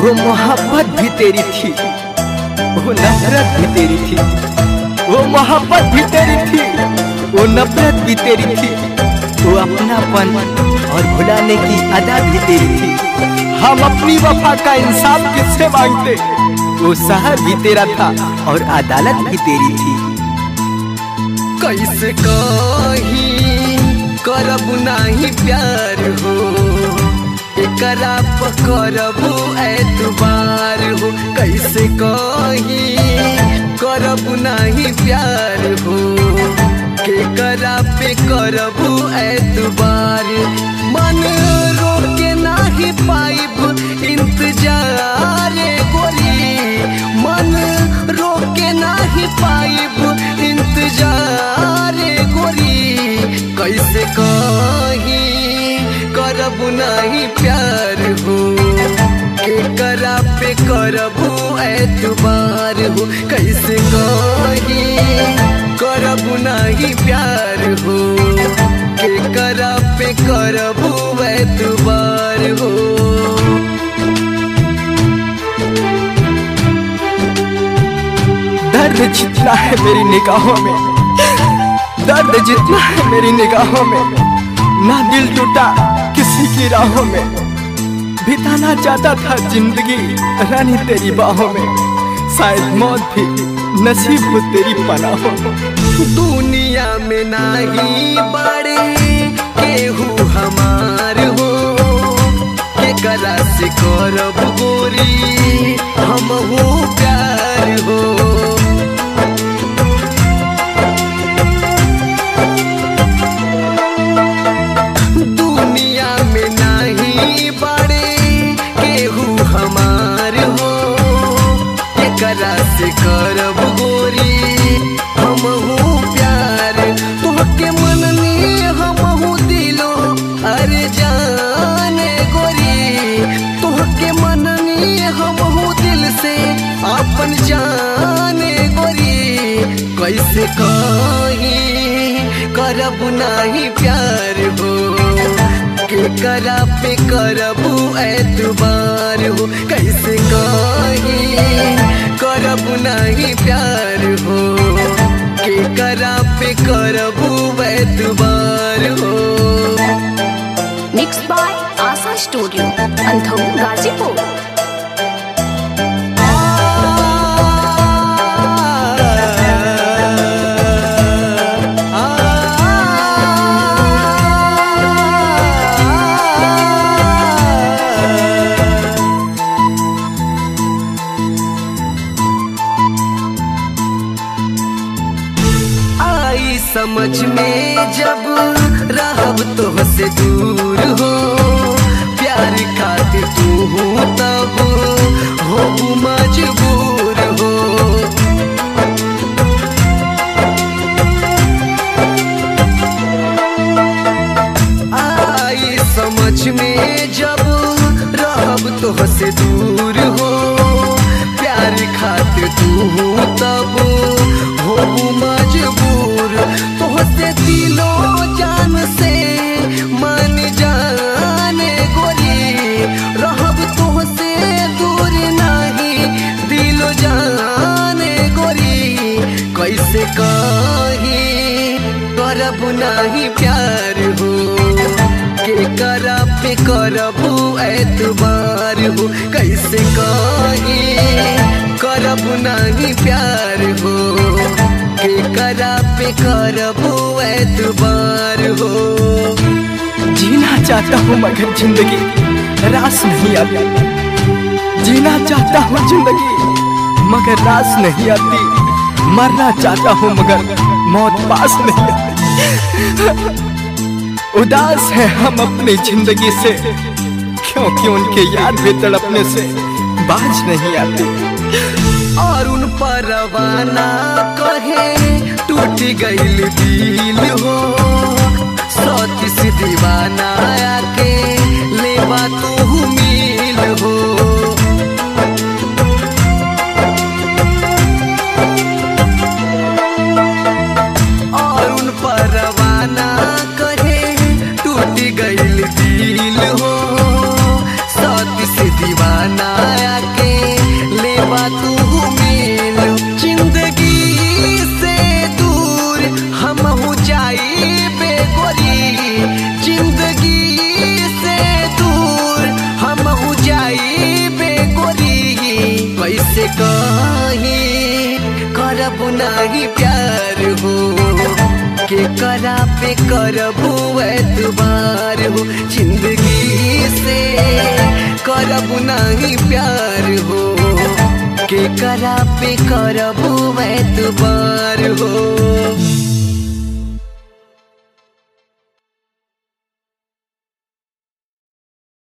वो मोहब्बत भी तेरी थी, वो नफरत भी तेरी थी। वो मोहब्बत भी तेरी थी, वो नफरत भी तेरी थी। वो अपनापन और भुलाने की अदा भी तेरी थी। हम अपनी वफा का इंसाफ किससे मांगते? वो शहर भी तेरा था और अदालत भी तेरी थी। कैसे कहीं करब नहीं प्यार हो, एकरा करबू एतबार हो। कैसे कहीं करब नहीं प्यार हो, केकरा पे करबू एतबार। मन रोके नहीं पाइब इंतजार गोरी, मन रोके नहीं पाइब इंतजार गोरी। कैसे कहीं करब नहीं प्यार हो, केकरा पे करबू एतबार हो। कैसे कहीं करब नहीं प्यार हो, केकरा पे करबू एतबार हो। दर्द जितना है मेरी निगाहों में, दर्द जितना है मेरी निगाहों में, ना दिल टूटा किसी की राहों में। बिताना चाहता था जिंदगी रानी तेरी बाहों में, शायद मौत भी नसीब हो तेरी पनाहों में। दुनिया में नहीं बड़े केहू हमार हो, केकरा से करब गोरी हम हो प्यार हो। दुनिया में नहीं बड़े केहू हमार हो, केकरा से करब गोरी हम हो प्यार। तोहके मननी हम हो दिलो अरे जाने गोरी, तोहके मननी हम हो दिल से अपन जाने गोरी। कैसे कहीं करब नहीं प्यार हो, केकरा पे करबू एतबार हो। कैसे कहीं करब नहीं प्यार हो, केकरा पे करबू एतबार हो। Mix by Asha studio, Andhau Ghazipur. समझ में जब रहब तोहसे दूर हो, प्यार खातिर तू हूँ तब हो मजबूर हो। आई समझ में जब रहब तोहसे दूर हो, प्यार खातिर तू हूँ तब हो मजबूर। तोहसे दिलो जान से मन जाने गोरी, रहब तोहसे दूर नहीं दिलो जाने गोरी। कैसे कहीं करब नहीं प्यार हो, केकरा पे करबू एतबार हो। कैसे कहीं करब नहीं प्यार हो, केकरा पे करबू एतबार हो। जीना चाहता हूँ मगर जिंदगी रास नहीं आती, जीना चाहता हूँ जिंदगी मगर रास नहीं आती। मरना चाहता हूँ मगर मौत पास नहीं आती। उदास है हम अपनी जिंदगी से, क्योंकि उनके याद भी तड़पने से बाज नहीं आती। और उन परवाना कहे टूट गईल दिल हो, सतीश दीवाना आके लेवा तू मिल हो। और उन परवाना कहे टूट गईल दिल हो, सतीश दीवाना कहीं करबू नहीं प्यार हो के करा पे करबू एतबार हो जिंदगी से करबू नहीं प्यार हो के करा पे करबू एतबार हो।